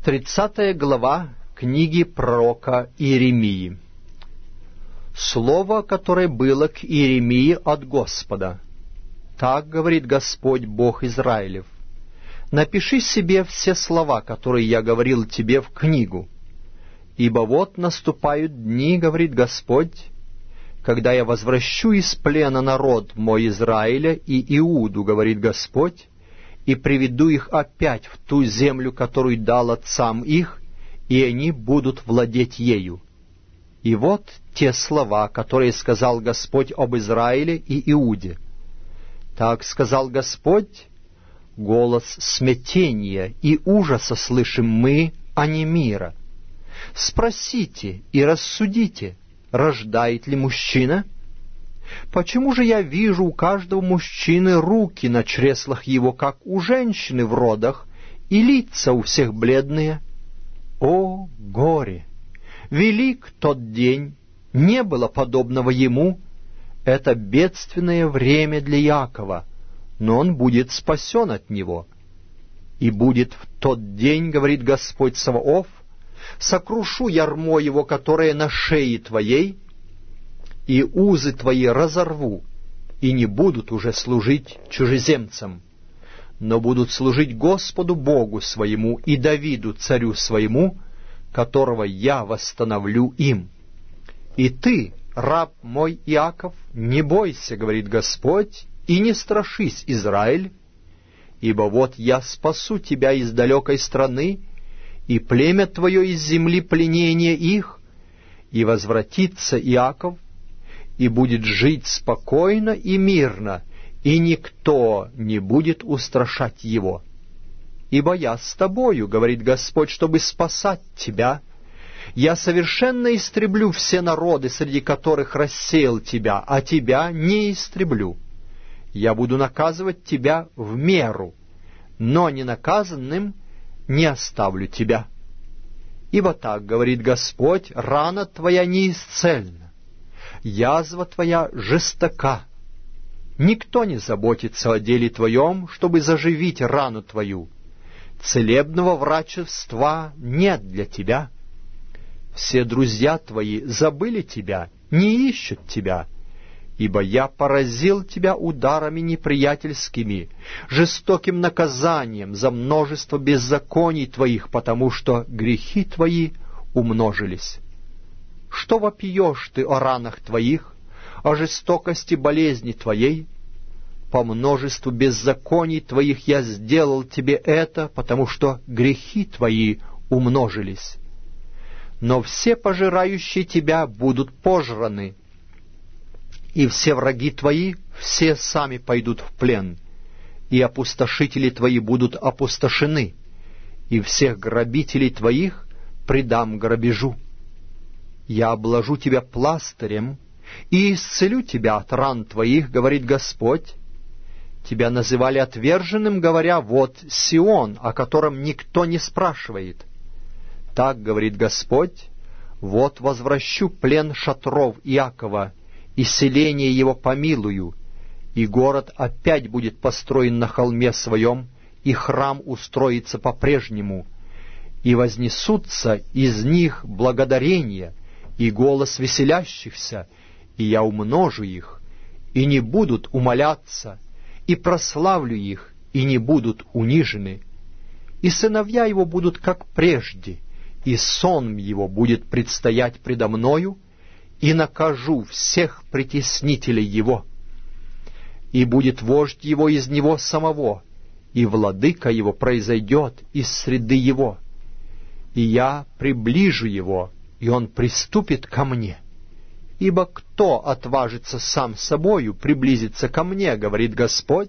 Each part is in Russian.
30 глава книги пророка Иеремии. Слово, которое было к Иеремии от Господа. Так говорит Господь Бог Израилев: «Напиши себе все слова, которые я говорил тебе, в книгу. Ибо вот наступают дни, говорит Господь, когда я возвращу из плена народ мой Израиля и Иуду, говорит Господь, и приведу их опять в ту землю, которую дал отцам их, и они будут владеть ею. И вот те слова, которые сказал Господь об Израиле и Иуде. Так сказал Господь: голос смятения и ужаса слышим мы, а не мира. Спросите и рассудите, рождает ли мужчина? Почему же я вижу у каждого мужчины руки на чреслах его, как у женщины в родах, и лица у всех бледные? О, горе! Велик тот день, не было подобного ему. Это бедственное время для Иакова, но он будет спасен от него. И будет в тот день, говорит Господь Саваоф, сокрушу ярмо его, которое на шее твоей, и узы твои разорву, и не будут уже служить чужеземцам, но будут служить Господу Богу своему и Давиду царю своему, которого я восстановлю им. И ты, раб мой Иаков, не бойся, говорит Господь, и не страшись, Израиль, ибо вот я спасу тебя из далекой страны, и племя твое из земли пленения их, и возвратится Иаков, и будет жить спокойно и мирно, и никто не будет устрашать его. Ибо я с тобою, говорит Господь, чтобы спасать тебя. Я совершенно истреблю все народы, среди которых рассеял тебя, а тебя не истреблю. Я буду наказывать тебя в меру, но ненаказанным не оставлю тебя. Ибо так, говорит Господь, рана твоя неисцельна, язва твоя жестока. Никто не заботится о деле твоем, чтобы заживить рану твою. Целебного врачества нет для тебя. Все друзья твои забыли тебя, не ищут тебя, ибо я поразил тебя ударами неприятельскими, жестоким наказанием за множество беззаконий твоих, потому что грехи твои умножились. Что вопиешь ты о ранах твоих, о жестокости болезни твоей? По множеству беззаконий твоих я сделал тебе это, потому что грехи твои умножились. Но все пожирающие тебя будут пожраны, и все враги твои, все сами пойдут в плен, и опустошители твои будут опустошены, и всех грабителей твоих предам грабежу. Я обложу тебя пластырем и исцелю тебя от ран твоих, говорит Господь. Тебя называли отверженным, говоря: вот Сион, о котором никто не спрашивает. Так говорит Господь: вот возвращу плен шатров Иакова, и селение его помилую, и город опять будет построен на холме своем, и храм устроится по-прежнему, и вознесутся из них благодарения и голос веселящихся, и я умножу их, и не будут умоляться, и прославлю их, и не будут унижены. И сыновья его будут как прежде, и сон его будет предстоять предо мною, и накажу всех притеснителей его. И будет вождь его из него самого, и владыка его произойдет из среды его. И я приближу его, и он приступит ко мне. Ибо кто отважится сам собою приблизиться ко мне, говорит Господь?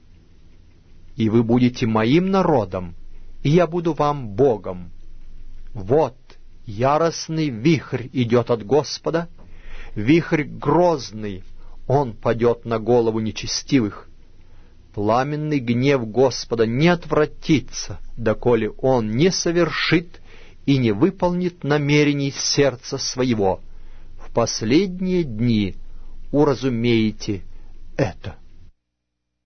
И вы будете моим народом, и я буду вам Богом. Вот яростный вихрь идет от Господа, вихрь грозный, он падет на голову нечестивых. Пламенный гнев Господа не отвратится, доколе он не совершит и не выполнит намерений сердца своего. В последние дни уразумеете это.